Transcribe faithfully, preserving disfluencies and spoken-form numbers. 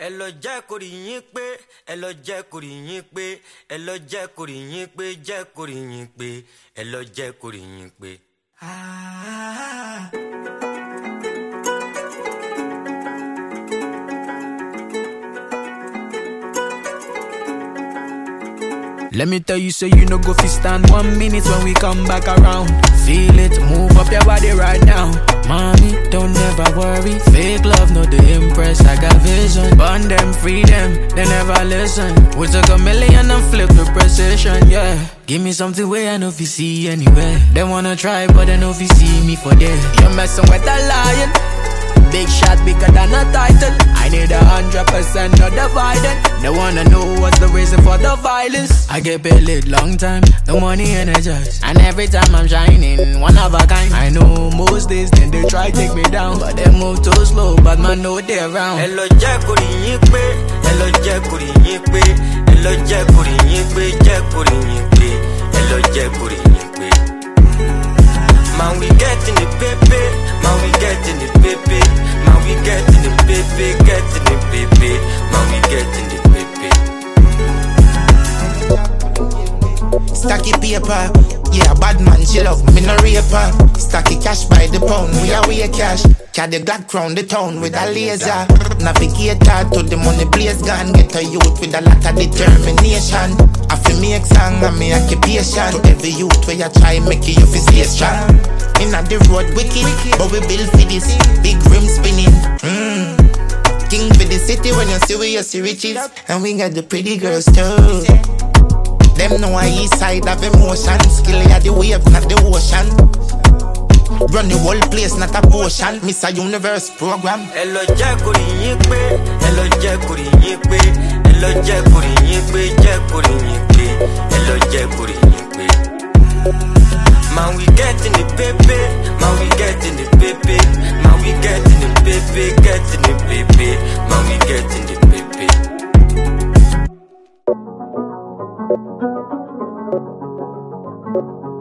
ẹ lọ jẹ́ kó rí yín pé ẹ lọ jẹ́ kó rí yín pé ẹ lọ jẹ́ kó rí yín pé jẹ́ kó rí yín pé ẹ lọ jẹ́ kó rí yín pé. Let me tell you, so you no go fi stand one minute when we come back around. Feel it, move up your body right now. Mommy, don't ever worry. Fake love, no they impress. I got vision. Burn them, free them, they never listen. We took a million and flip the precision, yeah. Give me something where I know if you see anywhere. They wanna try, but they know if you see me for there. You're messing with a lion. Big shot bigger than a title. I need a hundred percent not divided. They wanna know what's the reason for the violence. I get paid late long time, the money energized. And every time I'm shining, one of a kind. I know most days then they try take me down, but they move too slow, but man know they're around. ẹ lọ jẹ́ kó rí yín pé ẹ lọ jẹ́ kó rí yín pé ẹ lọ jẹ́ kó rí yín pé jẹ́ kó rí yín pé ẹ lọ jẹ́ kó rí yín pé. Man we getting it baby, man we getting it baby, man we getting it baby, getting it baby, man we getting it baby. Stacky paper, yeah, bad man, she love me, no raper. Stacky cash by the pound, we are we cash. Carry the Glock round the town with a laser. Navigator to the money blaze gun. Get a youth with a lot of determination. I feel me exam and me occupation. To every youth where you try make you feel stay strong. Inna the road wicked, but we build for this. Big rim spinning. Mm. King for the city when you see we you see riches. And we got the pretty girls too. Them know I east side of emotion. Skill ya the wave, not the ocean. Run the whole place, not a potion. Miss a universe program. ẹ lọ jẹ́ kó rí yín pé ẹ lọ jẹ́ kó rí yín pé ẹ lọ jẹ́ kó rí yín pé jẹ́ kó rí yín pé ẹ lọ jẹ́ kó rí yín pé. Man we getting it baby, man we getting it baby, man we getting it baby, getting it baby, man we getting it baby. Thank you.